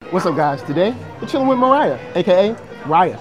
What's up, guys? Today, we're chilling with Mariah, aka Raya.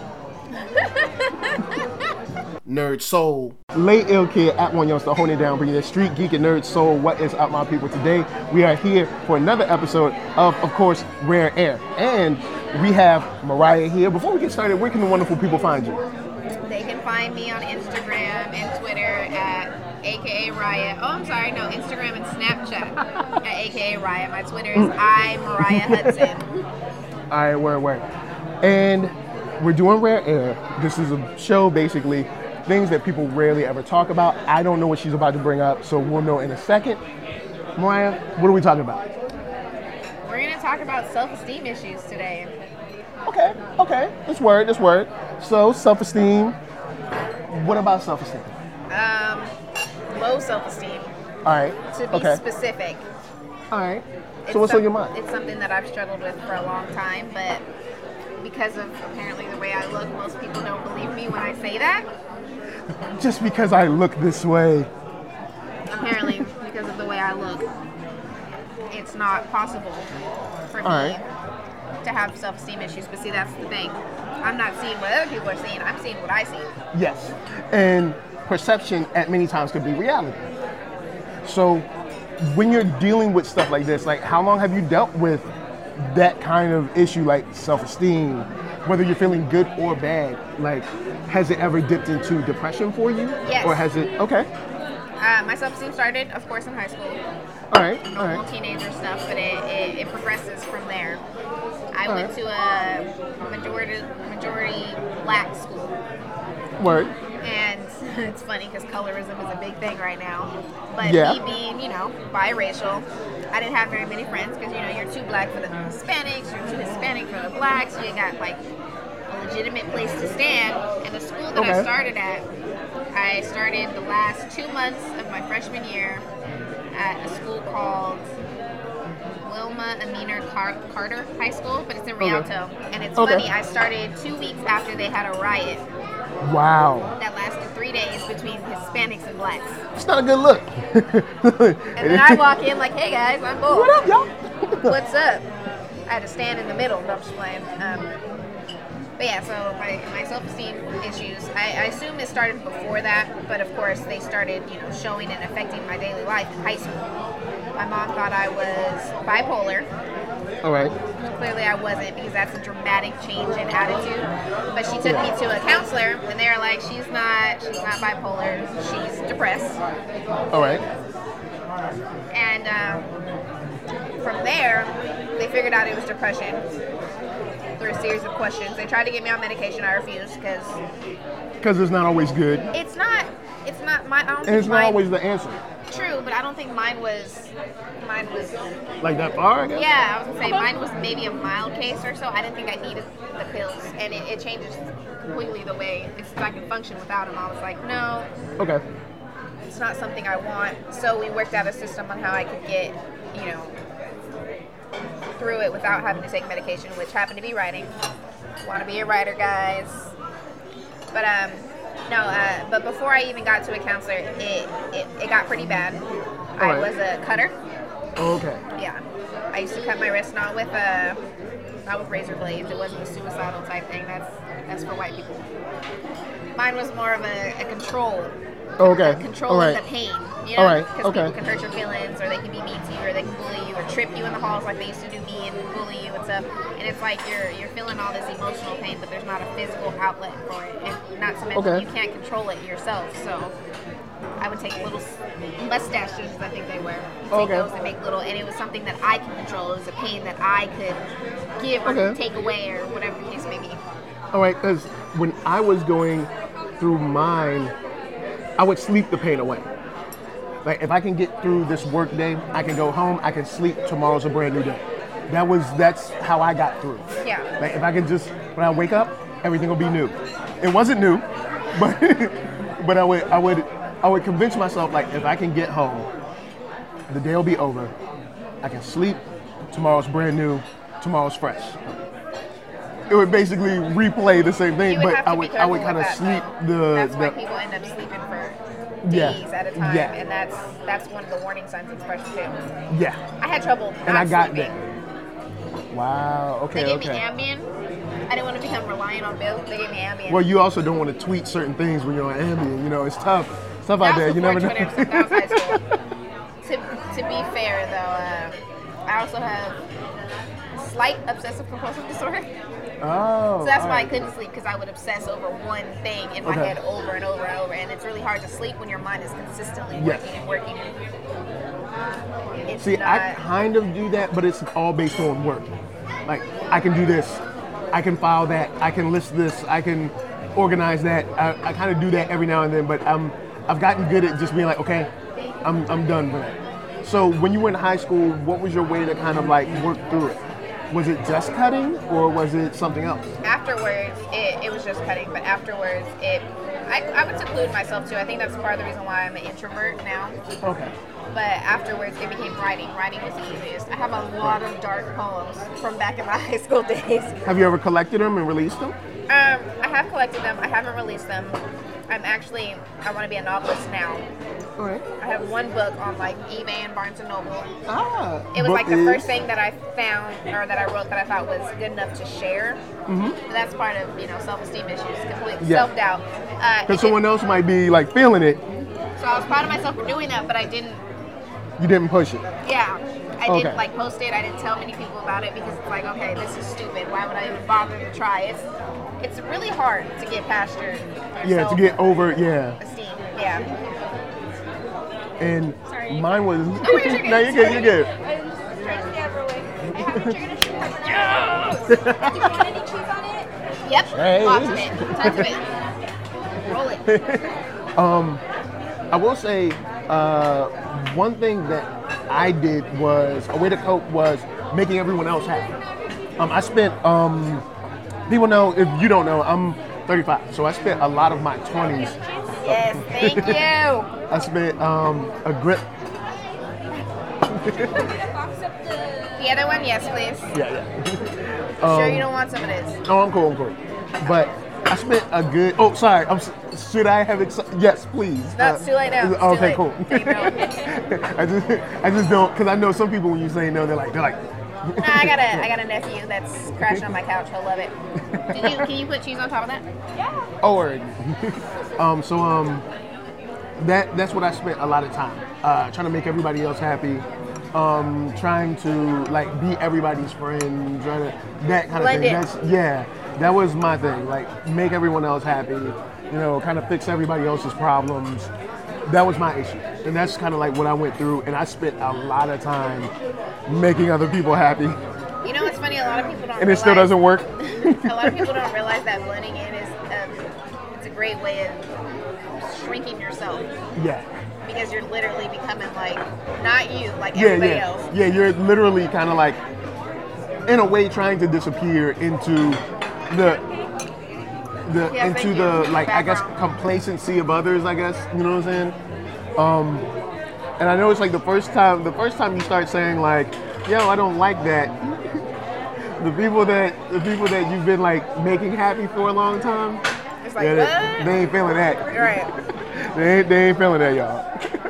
Nerd Soul. Lay Ill Kid at One Youngster holding it down, bringing the street geek and nerd soul. What is up, my people? Today, we are here for another episode of course, Rare Air. And we have Mariah here. Before we get started, where can the wonderful people find you? They can find me on Instagram and Twitter at aka Raya. Oh, I'm sorry, no, Instagram and Snapchat at aka Raya. My Twitter is Mariah Hudson. All right, word. And we're doing Rare Air. This is a show, basically, things that people rarely ever talk about. I don't know what she's about to bring up, so we'll know in a second. Mariah, what are we talking about? We're going to talk about self-esteem issues today. Okay. This word. So, self-esteem. What about self-esteem? Low self-esteem. All right. To be specific. All right. So what's on your mind? It's something that I've struggled with for a long time, but because of apparently the way I look, most people don't believe me when I say that. Just because I look this way. Apparently, because of the way I look, it's not possible for me to have self-esteem issues. But see, that's the thing. I'm not seeing what other people are seeing. I'm seeing what I see. Yes. And perception at many times could be reality. So when you're dealing with stuff like this, like how long have you dealt with that kind of issue, like self-esteem, whether you're feeling good or bad? Like, has it ever dipped into depression for you? Yes. Or has it, okay. My self-esteem started, of course, in high school. All right. Normal teenager stuff, but it progresses from there. I went to a majority black school. Word. And it's funny because colorism is a big thing right now. But me being, biracial, I didn't have very many friends because, you're too black for the Hispanics, you're too Hispanic for the blacks, you got like a legitimate place to stand. And the school that I started at, I started the last 2 months of my freshman year at a school called Wilma Amina Carter High School, but it's in Rialto. And it's funny, I started 2 weeks after they had a riot. Wow. That lasted 3 days between Hispanics and blacks. It's not a good look. And then I walk in like, hey guys, I'm Bull. What up, y'all? What's up? I had to stand in the middle. No, I'm just playing. But yeah, so my self-esteem issues, I assume it started before that, but of course they started, showing and affecting my daily life in high school. My mom thought I was bipolar. All right. Clearly I wasn't, because that's a dramatic change in attitude. But she took me to a counselor, and they were like, she's not bipolar, she's depressed. All right. And from there, they figured out it was depression through a series of questions. They tried to get me on medication. I refused because it's not always good. It's not my. And it's not always the answer. True, but I don't think mine was like that far, I guess? Yeah, I was gonna say mine was maybe a mild case or so. I didn't think I needed the pills, and it changes completely the way I can function without them. I was like, no. Okay. It's not something I want. So we worked out a system on how I could get, through it without having to take medication, which happened to be writing. Want to be a writer, guys. But but before I even got to a counselor, it got pretty bad. I was a cutter. Okay. Yeah. I used to cut my wrist not with razor blades. It wasn't a suicidal type thing. That's for white people. Mine was more of a control. Okay. Controlling the pain. Because people can hurt your feelings, or they can be mean to you, or they can bully you, or trip you in the halls like they used to do me and bully you and stuff. And it's like you're feeling all this emotional pain, but there's not a physical outlet for it. And not to mention you can't control it yourself. So I would take little mustaches, I think they were. Take those and make little, and it was something that I could control. It was a pain that I could give or take away, or whatever the case may be. All right, because when I was going through mine, I would sleep the pain away. Like, if I can get through this work day, I can go home, I can sleep, tomorrow's a brand new day. That's how I got through. Yeah. Like, if I can just, when I wake up, everything will be new. It wasn't new, but I would convince myself, like, if I can get home, the day will be over, I can sleep, tomorrow's brand new, tomorrow's fresh. It would basically replay the same thing, but I would kind of sleep That's why people end up sleeping for days at a time, and that's one of the warning signs of depression too. Yeah. I had trouble and I got sleeping. that. Wow. Okay. They gave me Ambien. I didn't want to become reliant on pills. They gave me Ambien. Well, you also don't want to tweet certain things when you're on Ambien. You know, it's tough. Stuff out there. You never know. That was high school. To be fair, though, I also have slight obsessive compulsive disorder. Oh. So that's why I couldn't sleep, because I would obsess over one thing in my head over and over and over, and it's really hard to sleep when your mind is consistently working and working. See, I kind of do that, but it's all based on work. Like, I can do this, I can file that, I can list this, I can organize that. I kind of do that every now and then, but I've gotten good at just being like, okay, I'm done with it. So when you were in high school, what was your way to kind of like work through it? Was it just cutting, or was it something else? Afterwards, it was just cutting, but afterwards, I would seclude myself too. I think that's part of the reason why I'm an introvert now. Okay. But afterwards, it became writing. Writing was the easiest. I have a lot of dark poems from back in my high school days. Have you ever collected them and released them? I have collected them. I haven't released them. I want to be a novelist now. All right. I have one book on like eBay and Barnes and Noble. It was like the first thing that I found or that I wrote that I thought was good enough to share. Mm-hmm. But that's part of self-esteem issues, complete self-doubt. Because someone else might be like feeling it. So I was proud of myself for doing that, but I didn't. You didn't push it. Yeah. I didn't like post it. I didn't tell many people about it because it's like, okay, this is stupid. Why would I even bother to try? It's really hard to get past your to get over esteem. Yeah. And sorry. Mine was no, you're good. You're good. I was trying to get away. I have a chicken and cheese. Yes! Do you want any cheese on it? Yep. Hey. Lots of it. Tons of it. Roll it. I will say one thing that I did was a way to cope was making everyone else happy. I spent people know, if you don't know, I'm 35, so I spent a lot of my 20s. Yes, thank you. I spent a grip. The other one, yes, please. Yeah. Sure you don't want some of this? No, I'm cool. But I spent a good. Oh, sorry. Should I have? Yes, please. No, it's too late now. It's okay, cool. I just don't, because I know some people when you say no, they're like. No, I got a nephew that's crashing on my couch. He'll love it. Can you put cheese on top of that? Yeah. Oh, word. That's what I spent a lot of time trying to make everybody else happy. Trying to like be everybody's friend, that kind of thing. That was my thing. Like make everyone else happy, kind of fix everybody else's problems. That was my issue, and that's kind of like what I went through. And I spent a lot of time making other people happy. You know what's funny? A lot of people don't. And it still doesn't work. A lot of people don't realize that blending in is it's a great way of shrinking yourself. Yeah. Because you're literally becoming like, not you, like everybody else. Yeah, you're literally kind of like, in a way, trying to disappear into I guess, complacency of others, I guess, you know what I'm saying? And I know it's like the first time you start saying like, yo, I don't like that, the people that you've been like making happy for a long time, it's like, what? They ain't feeling that. Right. They ain't feeling that, y'all.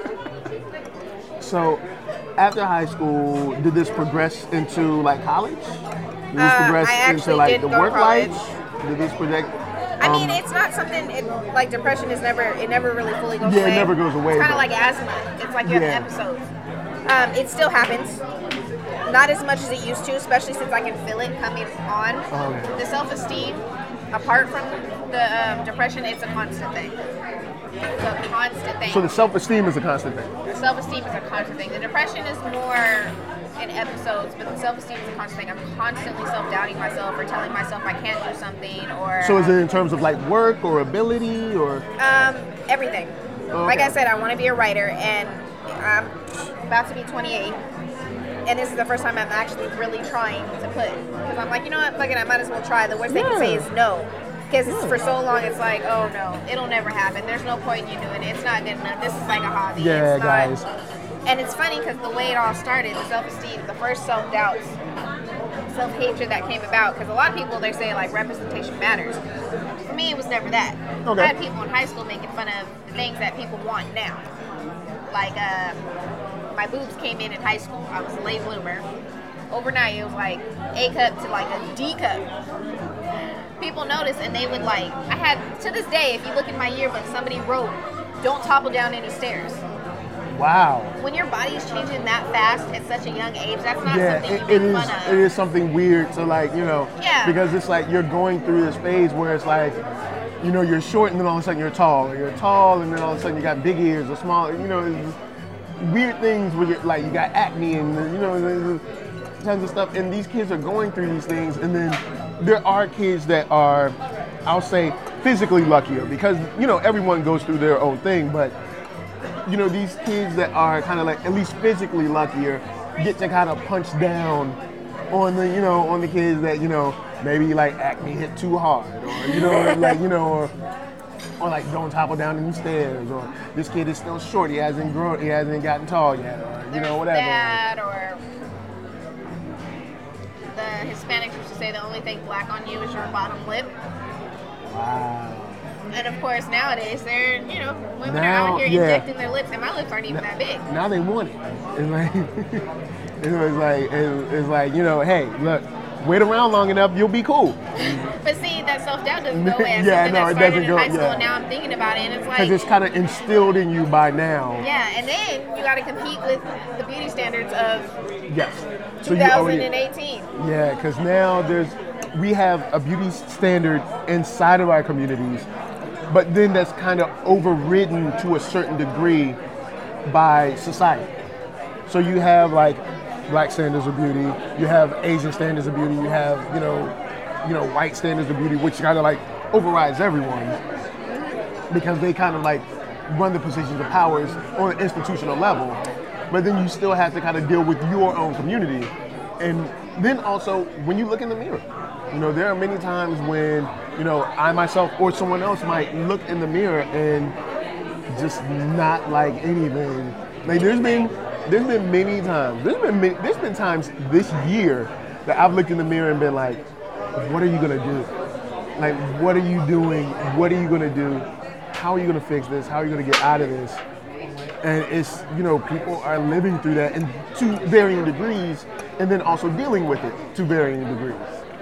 So, after high school, did this progress into like college? Did this progress into like the work life? Did this project? I mean, it's not something like depression is never really fully goes away. Yeah, it never goes away. It's kind of like asthma. It's like you have episodes. It still happens. Not as much as it used to, especially since I can feel it coming on. Oh, yeah. The self-esteem, apart from the depression, it's a constant thing. It's a constant thing. So the self-esteem is a constant thing. The self-esteem is a constant thing. The depression is more in episodes, but the self-esteem is a constant thing. I'm constantly self-doubting myself or telling myself I can't do something or... So is it in terms of like work or ability or... Everything. Oh, okay. Like I said, I want to be a writer, and I'm about to be 28. And this is the first time I'm actually really trying to put. Because I'm like, you know what, fuck it, I might as well try. The worst they can say is no. Because for so long, it's like, oh no, it'll never happen. There's no point in you doing it. It's not good enough. This is like a hobby. Yeah, it's guys. And it's funny because the way it all started, the self-esteem, the first self-doubts, self-hatred that came about. Because a lot of people, they say like representation matters. For me, it was never that. Okay. I had people in high school making fun of the things that people want now. Like, my boobs came in high school. I was a late bloomer. overnight it was like A cup to like a D cup. People noticed, and they would like. I had to this day, if you look in my yearbook, somebody wrote, "Don't topple down any stairs." Wow. When your body is changing that fast at such a young age, that's not something you make fun of. It is something weird. So like, you know, because it's like you're going through this phase where it's like, you know, you're short and then all of a sudden you're tall, or you're tall and then all of a sudden you got big ears or small, you know, it's weird things where you're like, you got acne and, you know, there's tons of stuff. And these kids are going through these things, and then there are kids that are, I'll say, physically luckier because, you know, everyone goes through their own thing, but you know, these kids that are kind of like at least physically luckier get to kind of punch down on the, you know, on the kids that, you know, maybe like acne hit too hard, or, you know, like, you know, or like don't topple down any stairs, or this kid is still short, he hasn't grown, he hasn't gotten tall yet, or, you know, whatever. That, or the Hispanics used to say the only thing black on you is your bottom lip. Wow. And of course, nowadays, they're, you know, women are out here injecting their lips, and my lips aren't even that big. Now they want it. It's like, it's like, you know, hey, look, wait around long enough, you'll be cool. But see, that self-doubt doesn't go away. Yeah, no, it doesn't go. In high school, and now I'm thinking about it, and it's like, because it's kind of instilled in you by now. Yeah, and then you got to compete with the beauty standards of so 2018. Yeah, because now we have a beauty standard inside of our communities, but then that's kind of overridden to a certain degree by society. So you have like black standards of beauty, you have Asian standards of beauty, you have, you know, white standards of beauty, which kind of like overrides everyone because they kind of like run the positions of powers on an institutional level. But then you still have to kind of deal with your own community. And then also when you look in the mirror, you know, there are many times when, you know, I myself or someone else might look in the mirror and just not like anything. Like there's been many times. There's been times this year that I've looked in the mirror and been like, what are you gonna do? Like, what are you doing? What are you gonna do? How are you gonna fix this? How are you gonna get out of this? And it's, you know, people are living through that and to varying degrees, and then also dealing with it to varying degrees.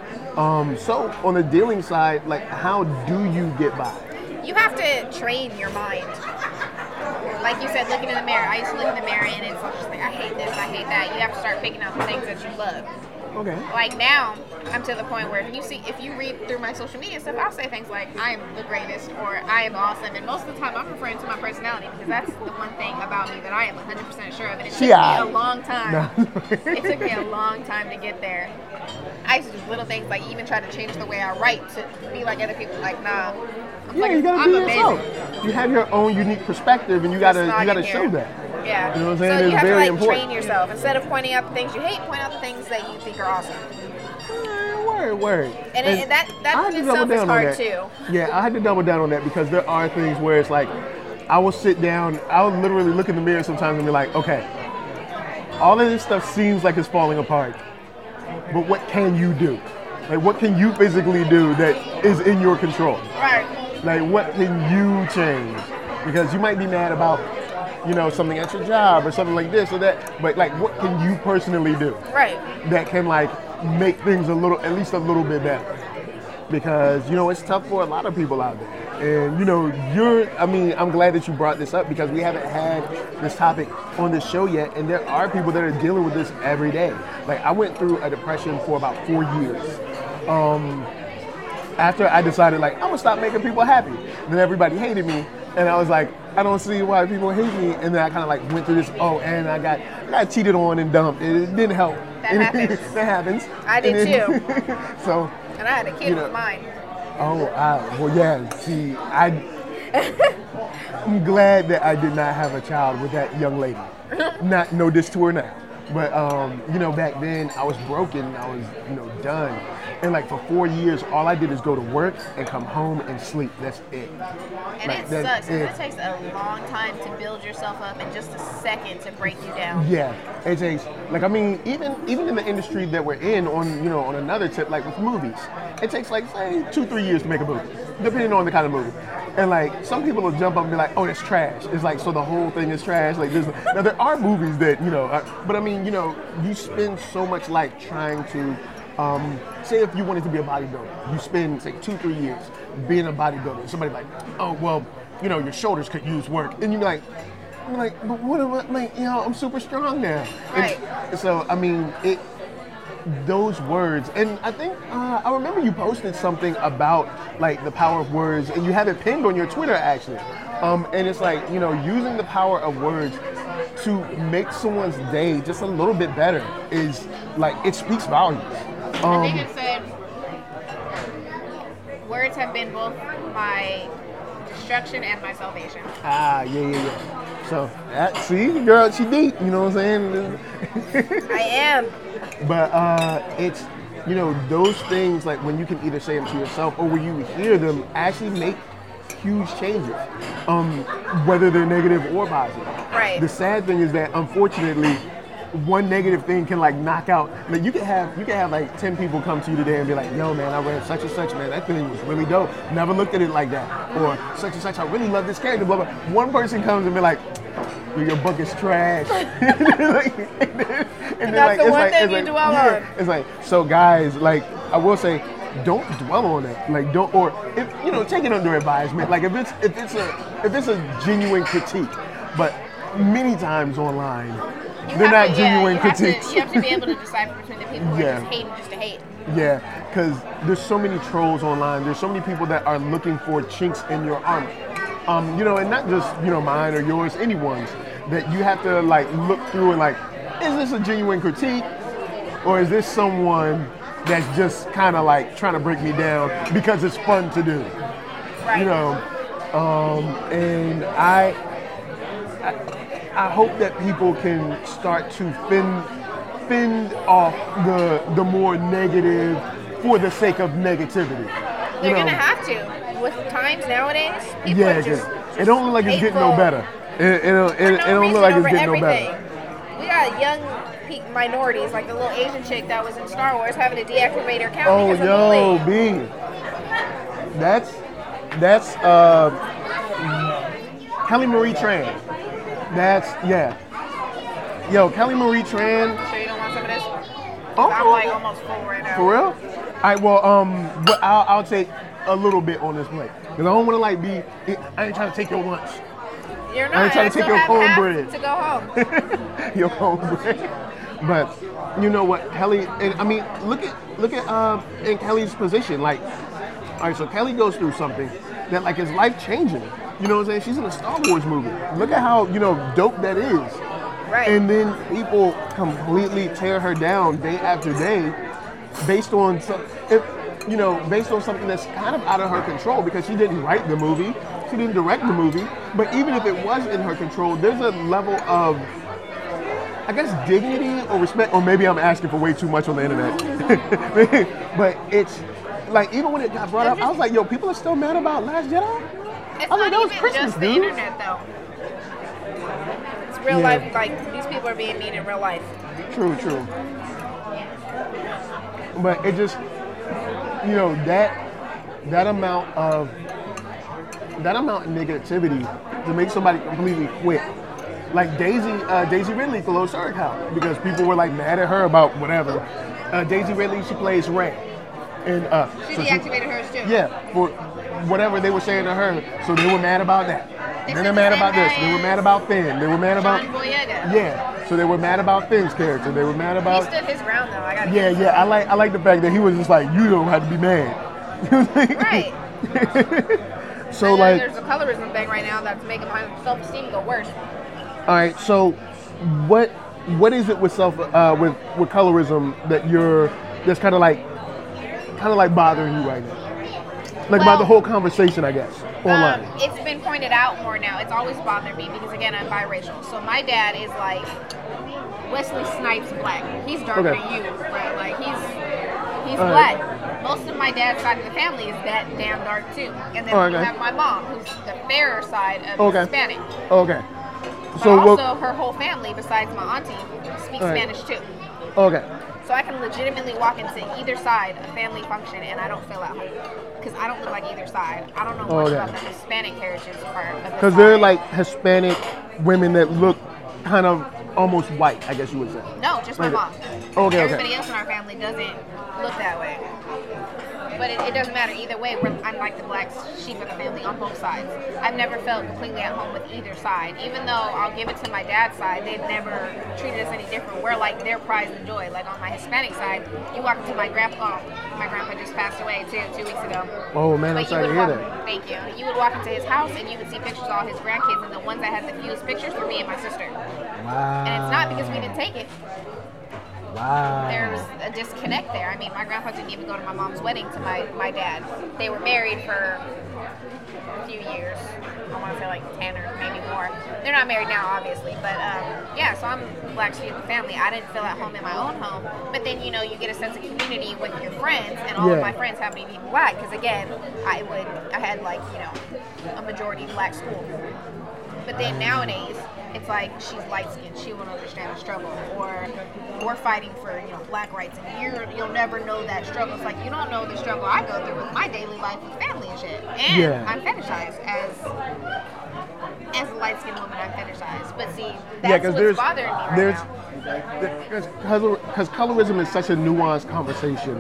So on the dealing side, like, how do you get by? You have to train your mind. Like you said, looking in the mirror. I used to look in the mirror and it's just like, I hate this, I hate that. You have to start picking out the things that you love. Okay. Like now, I'm to the point where if you read through my social media stuff, I'll say things like, I am the greatest, or I am awesome. And most of the time, I'm referring to my personality because that's the one thing about me that I am 100% sure of. And it took me a long time. It took me a long time to get there. I used to do little things like even try to change the way I write to be like other people. Like, nah, you gotta be yourself. You have your own unique perspective, and you gotta show that. Yeah. You know what I'm saying? So you have very to important. Train yourself. Instead of pointing out the things you hate, point out the things that you think are awesome. Word. And that in itself is hard too. Yeah, I had to double down on that because there are things where it's like, I will sit down, I will literally look in the mirror sometimes and be like, okay, all of this stuff seems like it's falling apart, but what can you do? Like, what can you physically do that is in your control? Right. Like, what can you change? Because you might be mad about, you know, something at your job or something like this or that, but like, what can you personally do? Right. That can like make things at least a little bit better. Because, you know, it's tough for a lot of people out there. And, you know, I'm glad that you brought this up because we haven't had this topic on this show yet. And there are people that are dealing with this every day. Like, I went through a depression for about 4 years. After I decided, like, I'm gonna stop making people happy. Then everybody hated me. And I was like, I don't see why people hate me. And then I kind of like went through this, and I got cheated on and dumped. It didn't help. That happens. That happens. I did too. So. And I had a kid with mine. Oh, well, yeah. See, I'm glad that I did not have a child with that young lady. No diss to her now. But, you know, back then I was broken. I was, you know, done. And like for 4 years, all I did is go to work and come home and sleep. That's it. And like, it sucks. It takes a long time to build yourself up and just a second to break you down. Yeah, it takes. Like, I mean, even in the industry that we're in, on another tip, like with movies, it takes like say 2-3 years to make a movie, depending on the kind of movie. And like some people will jump up and be like, "Oh, that's trash." It's like so the whole thing is trash. Like now there are movies that but I mean you spend so much like trying to say if you wanted to be a bodybuilder, you spend say 2-3 years being a bodybuilder. Somebody like, "Oh well, your shoulders could use work," and you're like, but what am I like? I'm super strong now. Right. And so I mean those words, and I think I remember you posted something about like the power of words, and you have it pinned on your Twitter actually, and it's like using the power of words to make someone's day just a little bit better is like it speaks volumes. I think it said words have been both my destruction and my salvation. Yeah. So see, girl, she deep. You know what I'm saying? I am. But it's those things like when you can either say them to yourself or when you hear them actually make huge changes, whether they're negative or positive. Right. The sad thing is that unfortunately, one negative thing can like knock out. Like you can have like 10 people come to you today and be like, "Yo, man, I read such and such, man. That thing was really dope. Never looked at it like that." Or such and such, I really love this character. Blah blah. One person comes and be like, "Your book is trash." and that's the one thing you dwell on. It's like, so guys, like I will say, don't dwell on it. Like don't, or if take it under advisement. Like if it's a genuine critique, but many times online, they're not genuine critiques. You have to be able to decipher between the people who are just hating just to hate. Yeah, because there's so many trolls online. There's so many people that are looking for chinks in your armor. And not just mine or yours, anyone's. That you have to like look through and like, is this a genuine critique, or is this someone that's just kind of like trying to break me down because it's fun to do? Right. And I hope that people can start to fend off the more negative for the sake of negativity. They're gonna have to with times nowadays. People Yeah, are just it don't look like it's getting no better. It don't look like it's getting no better. We got young minorities, like the little Asian chick that was in Star Wars, having to deactivate her account Oh, because yo, of bullying. B. That's Kelly Marie Tran. Yo, Kelly Marie Tran. Sure you don't want some of this? Oh, I'm like almost full right now. For real? All right. Well, but I'll take a little bit on this plate because I don't want to like be. I ain't trying to take your lunch. You're not. I ain't trying to take your cornbread. To go home. Your cornbread. But you know what, Kelly? And I mean, look at in Kelly's position. Like, all right, so Kelly goes through something that like is life changing. You know what I'm saying? She's in a Star Wars movie. Look at how dope that is. Right. And then people completely tear her down day after day, based on based on something that's kind of out of her control because she didn't write the movie, she didn't direct the movie. But even if it was in her control, there's a level of, I guess, dignity or respect, or maybe I'm asking for way too much on the internet. But it's like, even when it got brought up, I was like, yo, people are still mad about Last Jedi? It's I was like, not that was even Christmas, just the dude. internet, though. It's real life. Like, these people are being mean in real life. True. But it just, that amount of negativity to make somebody completely quit. Like Daisy Ridley for Low Star Count, because people were like mad at her about whatever. Daisy Ridley, she plays Rey. And She deactivated hers too. Yeah, for whatever they were saying to her. So they were mad about that. Then they're mad about this. They were mad about Finn. They were mad about John Boyega. Yeah. So they were mad about Finn's character. They were mad about He stood his ground though. I like the fact that he was just like, you don't have to be mad. Right. So and like, there's a colorism thing right now that's making my self-esteem go worse. All right. So what is it with with colorism that's kind of like bothering you right now? Like about the whole conversation, I guess, online. It's been pointed out more now. It's always bothered me because, again, I'm biracial. So my dad is like Wesley Snipes black. He's darker than you, right? Like he's black. Most of my dad's side of the family is that damn dark too. And then you have my mom, who's the fairer side of Hispanic. Okay. But also her whole family, besides my auntie, speaks Spanish too. Okay. So I can legitimately walk into either side a family function and I don't feel at home because I don't look like either side. I don't know much about the Hispanic heritage part of the Because they're like Hispanic women that look kind of almost white, I guess you would say. No, just my mom. Okay, Everybody else in our family doesn't look that way. But it doesn't matter either way. I'm like the black sheep of the family on both sides. I've never felt completely at home with either side. Even though I'll give it to my dad's side, they've never treated us any different. We're like their pride and joy. Like on my Hispanic side, you walk into my grandpa. My grandpa just passed away too, 2 weeks ago. Oh man, I'm sorry to hear that. Thank you. You would walk into his house and you would see pictures of all his grandkids, and the ones that had the fewest pictures were me and my sister. Wow. And it's not because we didn't take it. Wow. There's a disconnect there. I mean, my grandpa didn't even go to my mom's wedding to my dad. They were married for a few years. I want to say like 10 or maybe more. They're not married now, obviously. But yeah, so I'm black sheep of the family. I didn't feel at home in my own home. But then, you know, you get a sense of community with your friends. And all of my friends happen to be black. Because again, I had like, you know, a majority black school. But then nowadays, it's like she's light skinned, she won't understand the struggle, or we're fighting for, you know, black rights, and you'll never know that struggle. It's like you don't know the struggle I go through with my daily life with family and shit. And I'm fetishized as a light skinned woman. I'm fetishized, but see, that's what's bothering me right now. Because colorism is such a nuanced conversation.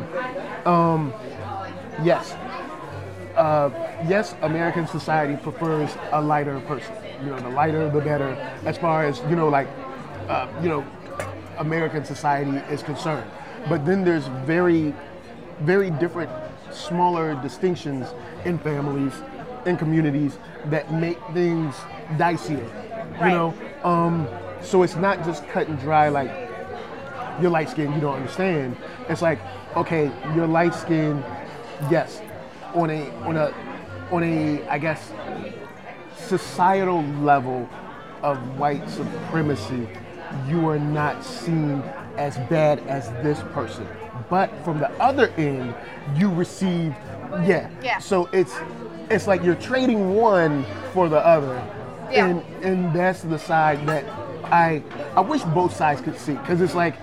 Yes, American society prefers a lighter person. You know, the lighter, the better, as far as, you know, like, American society is concerned. But then there's very, very different, smaller distinctions in families, in communities that make things dicier, you know? So it's not just cut and dry, like, you're light skinned, you don't understand. It's like, okay, you're light skinned, yes, on a, I guess, societal level of white supremacy, you are not seen as bad as this person. But from the other end, you receive, so it's like you're trading one for the other. And that's the side that I wish both sides could see, because it's like,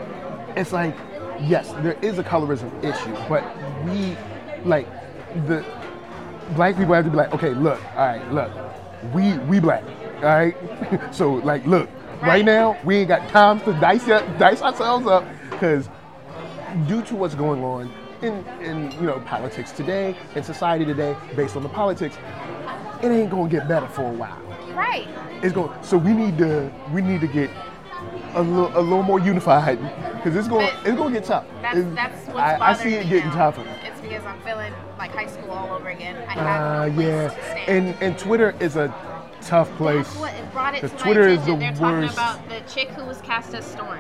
yes, there is a colorism issue, but the black people have to be like, okay, look, all right, look, we black, all right? So, like, look, right now, we ain't got time to dice ourselves up, because due to what's going on in you know, politics today, in society today, based on the politics, it ain't gonna get better for a while. Right. So we need to get a little more unified, because it's gonna get tough. That's what's bothering me. I see it getting tougher. It's because I'm feeling like high school all over again. I have no place to stand. And Twitter is a tough place. That's what brought it to my Twitter attention. Is the They're worst. talking about the chick who was cast as Storm.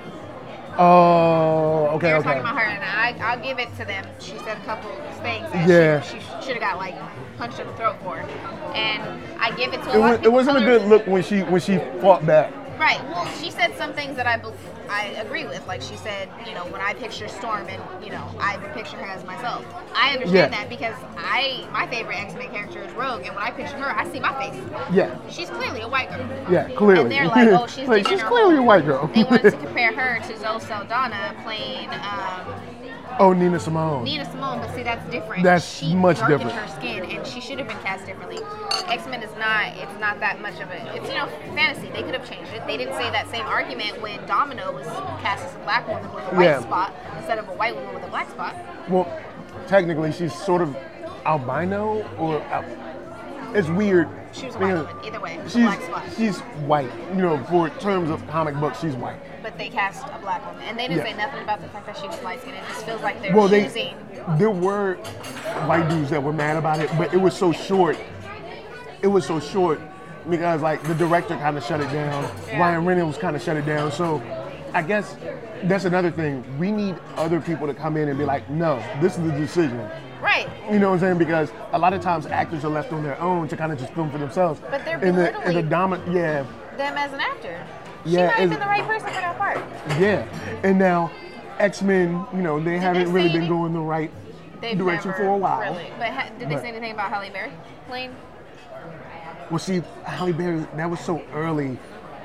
Oh, okay, They're okay. talking about her, and I'll give it to them. She said a couple things that she should have got like punched in the throat for, and I give it to a lot of people. It wasn't a good look when she fought back. Right. Well, she said some things that I agree with. Like she said, you know, when I picture Storm, and you know, I would picture her as myself. I understand that because my favorite X-Men character is Rogue, and when I picture her, I see my face. Yeah. She's clearly a white girl. Yeah, clearly. And they're like, oh, she's like, she's clearly a white girl. They wanted to compare her to Zoe Saldana playing. Nina Simone. Nina Simone, but see, that's different. That's much different. Her skin, and she should have been cast differently. X-Men is not. It's not that much of it. It's, you know, fantasy. They could have changed it. They didn't say that same argument when Domino was cast as a black woman with a white spot instead of a white woman with a black spot. Well, technically, she's sort of albino, or it's weird. She was a white woman. Either way, black spot. She's white. You know, for terms of comic books, she's white. But they cast a black woman, and they didn't say nothing about the fact that she was light skinned. It just feels like they're choosing. There were white dudes that were mad about it, but it was so short. It was so short because, like, the director kind of shut it down. Ryan Reynolds kind of shut it down. So I guess that's another thing. We need other people to come in and be like, no, this is the decision. Right. You know what I'm saying? Because a lot of times actors are left on their own to kind of just film for themselves. But they're belittling them as an actor. She might have been the right person for that part. Yeah. And now X-Men, you know, they haven't really been going the right direction for a while. Really. But did they say anything about Halle Berry playing? Well, see, Halle Berry, that was so early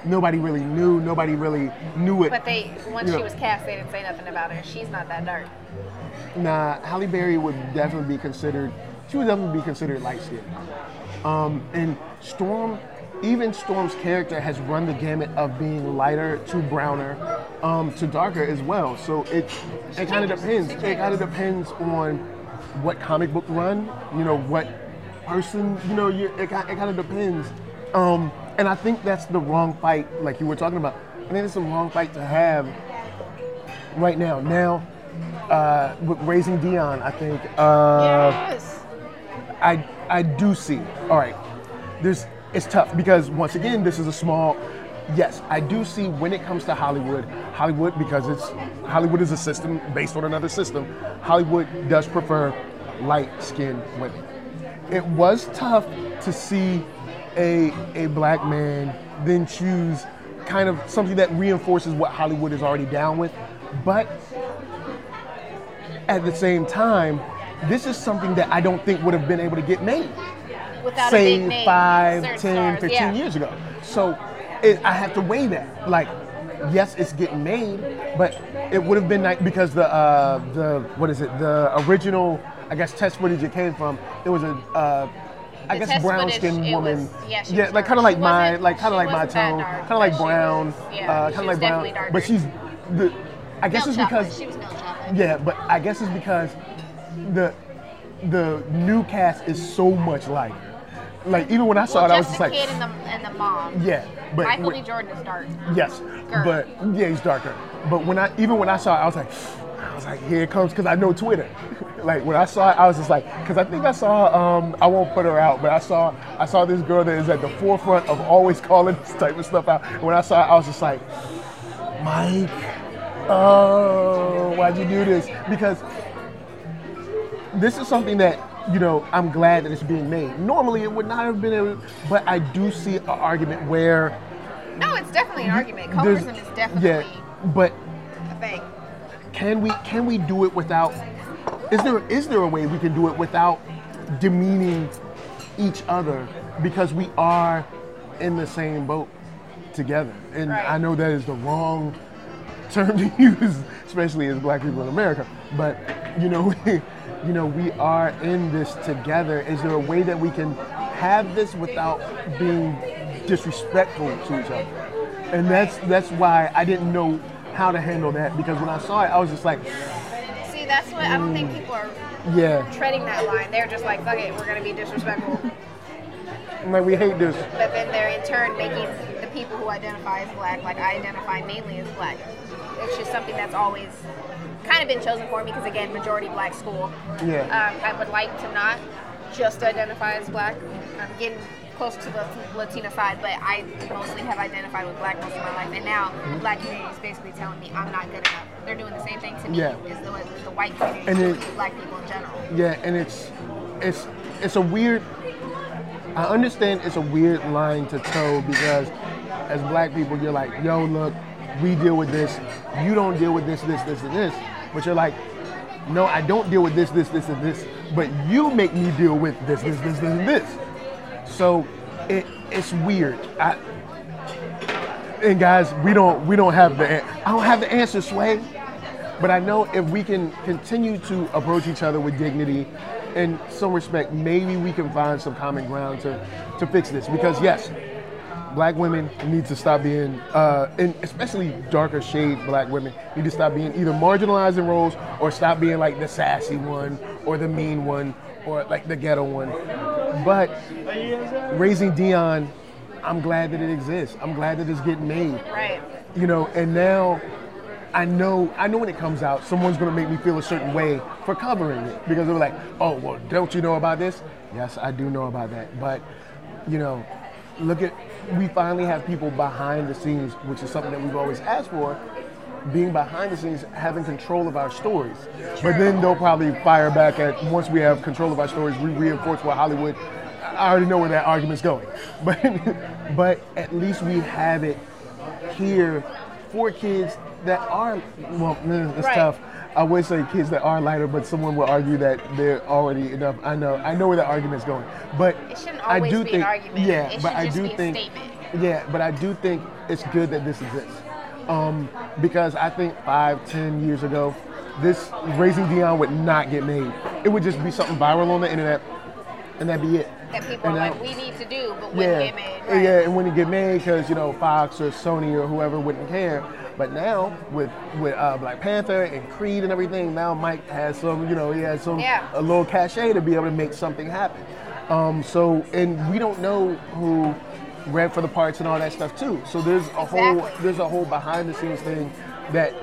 nobody really knew. Nobody really knew it. But once she was cast, they didn't say nothing about her. She's not that dark. Nah, Halle Berry would definitely be considered. She would definitely be considered light skinned. And Storm's character has run the gamut of being lighter to browner, to darker as well. So it kind of depends. It kind of depends on what comic book run, what person, it kind of depends. And I think that's the wrong fight, like you were talking about. I think it's the wrong fight to have right now. Now, with Raising Dion, I think Yes. I do see. All right, it's tough because once again, this is a small. Yes, I do see when it comes to Hollywood, because Hollywood is a system based on another system. Hollywood does prefer light-skinned women. It was tough to see a black man then choose kind of something that reinforces what Hollywood is already down with, but at the same time, this is something that I don't think would have been able to get made, Without say a big name, 5, 10, certain stars, 15 years ago. So I have to weigh that. Like, yes, it's getting made, but it would have been nice because the original, I guess, test footage it came from, it was I guess brown-skinned woman. Like kind of like my tone, kind of like brown, kind of like brown. Darker. But she's I guess it's because she was milk chocolate. yeah, but I guess it's because the new cast is so much lighter. Like even when I saw it, I was just like, the kid and the mom. yeah, but Michael B. Jordan is dark. yes, Girl. but yeah, he's darker. But when I saw it, I was like, here it comes, because I know Twitter. Like when I saw it, I was just like, because I think I saw, I won't put her out, but I saw this girl that is at the forefront of always calling this type of stuff out. And when I saw it, I was just like, Mike, oh, why'd you do this? Because this is something that, I'm glad that it's being made. Normally it would not have been able, but I do see an argument where. No, it's definitely an argument. Colorism is definitely but a thing. Can we do it without? Is there a way we can do it without demeaning each other, because we are in the same boat together? And Right. I know that is the wrong term to use, especially as Black people in America. But we are in this together. Is there a way that we can have this without being disrespectful to each other? And that's why I didn't know how to handle that, because when I saw it, I was just like, See, that's what I don't think people are yeah, treading that line. They're just like, fuck it, we're gonna be disrespectful. I'm like, we hate this. But then they're in turn making the people who identify as Black, like I identify mainly as Black. It's just something that's always kind of been chosen for me because, again, majority Black school. Yeah. I would like to not just identify as Black. I'm getting close to the Latina side, but I mostly have identified with Black most of my life. And now the Black community is basically telling me I'm not good enough. They're doing the same thing to me Yeah. as the white community And is doing to Black people in general. Yeah, and it's a weird. I understand it's a weird line to toe, because as Black people, you're like, yo, look, we deal with this. You don't deal with this, this, this, and this. But you're like, no, I don't deal with this, this, this, and this. But you make me deal with this, this, this, this, and this. So it's weird. And guys, we don't have I don't have the answer, Sway. But I know if we can continue to approach each other with dignity and some respect, maybe we can find some common ground to fix this. Because yes, Black women need to stop being, and especially darker shade Black women, need to stop being either marginalized in roles or stop being like the sassy one or the mean one or like the ghetto one. But Raising Dion, I'm glad that it exists. I'm glad that it's getting made. Right. And now I know when it comes out, someone's gonna make me feel a certain way for covering it, because they're like, oh, well, don't you know about this? Yes, I do know about that. But, we finally have people behind the scenes, which is something that we've always asked for, being behind the scenes, having control of our stories. But then they'll probably fire back at, once we have control of our stories, we reinforce what Hollywood, I already know where that argument's going. But at least we have it here for kids that are, it's Right. tough. I would say kids that are lighter, but someone will argue that they're already enough. I know where that argument's going. But It shouldn't I always do be think, an argument. yeah, It but should I just do be a think, statement. Yeah, but I do think it's good that this exists. Because I think 5-10 years ago, this Raising Dion would not get made. It would just be something viral on the internet, and that'd be it. That people And are that- like, we need to do, but wouldn't get made. Right? Yeah, and wouldn't get made because Fox or Sony or whoever wouldn't care. But now with Black Panther and Creed and everything, now Mike has some, he has some a little cachet to be able to make something happen. And we don't know who read for the parts and all that stuff too. So there's a whole behind the scenes thing that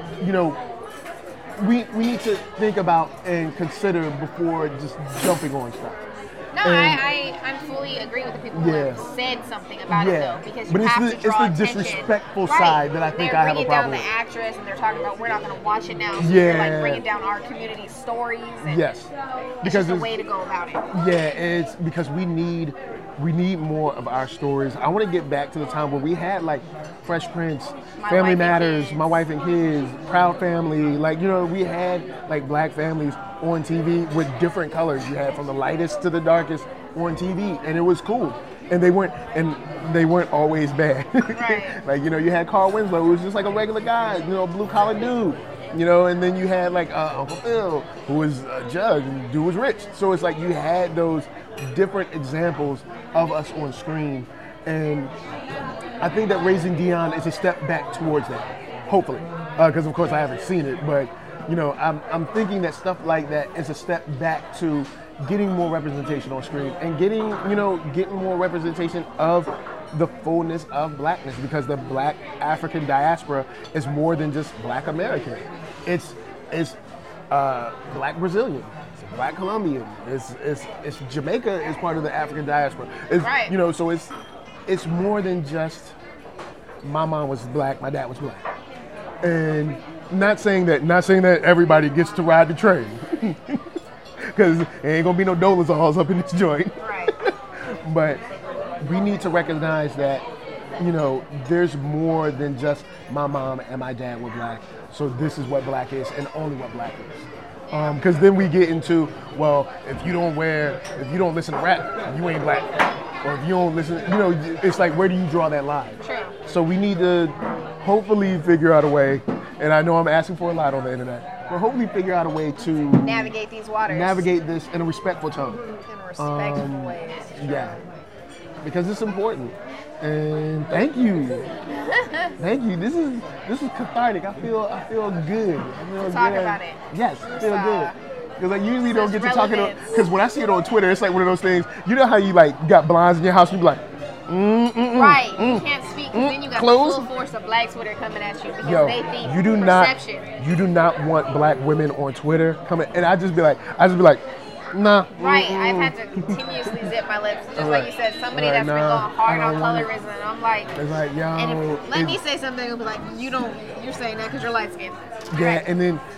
we need to think about and consider before just jumping on stuff. No, I fully agree with the people who have said something about it though, because you have to draw attention. It's the disrespectful side that I think I have a problem with. They're bringing down the actress, and they're talking about we're not going to watch it now. So they're like bringing down our community stories. And it's just a way to go about it. Yeah, it's because we need more of our stories. I want to get back to the time where we had like Fresh Prince, Family Matters, My Wife and Kids, Proud Family. Like, we had like black families on TV with different colors. You had from the lightest to the darkest on TV, and it was cool. And they weren't always bad. Right. Like, you had Carl Winslow, who was just like a regular guy, blue collar dude. And then you had like Uncle Phil, who was a judge, and the dude was rich. So it's like you had those different examples of us on screen, and I think that Raising Dion is a step back towards that, hopefully, because of course I haven't seen it, but I'm thinking that stuff like that is a step back to getting more representation on screen and getting more representation of the fullness of blackness, because the Black African diaspora is more than just Black American. It's Black Brazilian. Black Colombian, it's Jamaica is part of the African diaspora. So it's more than just my mom was black, my dad was black, and not saying that everybody gets to ride the train, because there ain't gonna be no Dolezals up in this joint. Right. But we need to recognize that there's more than just my mom and my dad were black. So this is what black is, and only what black is. Because then we get into, well, if you don't listen to rap, you ain't black. Or if you don't listen, it's like, where do you draw that line? True. So we need to hopefully figure out a way, and I know I'm asking for a lot on the internet, but hopefully figure out a way to navigate these waters. Navigate this in a respectful tone. In a respectful way. Yeah. Because it's important. And thank you. Thank you. This is cathartic. I feel good. Talk about it. Yes, I feel good. Because I usually don't get to talk about, because when I see it on Twitter, it's like one of those things, how you like got blinds in your house, you be like, right. You can't speak, because then you got the full force of Black Twitter coming at you, because they think you do not want black women on Twitter coming, and I just be like, nah. Right, I've had to continuously zip my lips. Just like you said, somebody that's been going hard on colorism, and I'm like, it's like, yo. And let me say something, it'll be like, you're saying that because you're light skinned. Yeah, right. And then,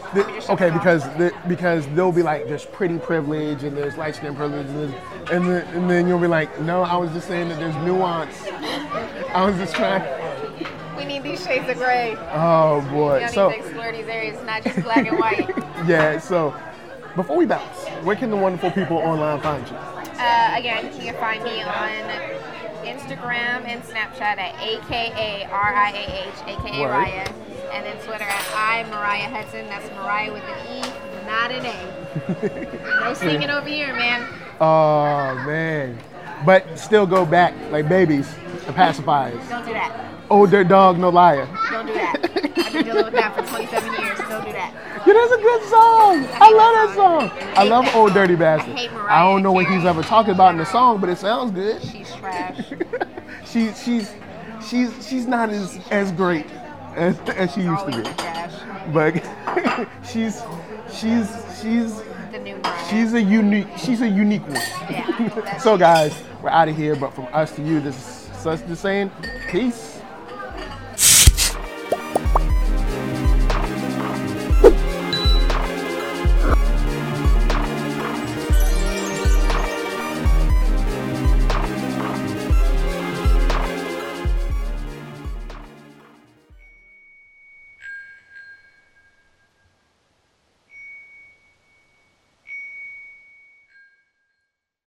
because they'll be like, there's pretty privilege and there's light skin privilege, and then you'll be like, no, I was just saying that there's nuance. I was just trying. We need these shades of gray. Oh boy. We need to explore these areas, not just black and white. Yeah, so before we bounce, where can the wonderful people online find you? Again, you can find me on Instagram and Snapchat at AKARIAH, aka Raya, and then Twitter at Mariah Hudson. That's Mariah with an E, not an A. No singing over here, man. Oh man, but still go back like babies and pacifiers. Don't do that. Older dog, no liar. Don't do that. I've been dealing with that for 27 years. Don't do that. Yeah, that's a good song. I love that song. I love Old Dirty Bastard. I hate Mariah. I don't know what he's ever talking about in the song, but it sounds good. She's trash. she's not as great as she used to be. Trash. But she's the new Mariah. She's a unique one. Yeah. So guys, we're out of here, but from us to you, this is Sus just saying peace.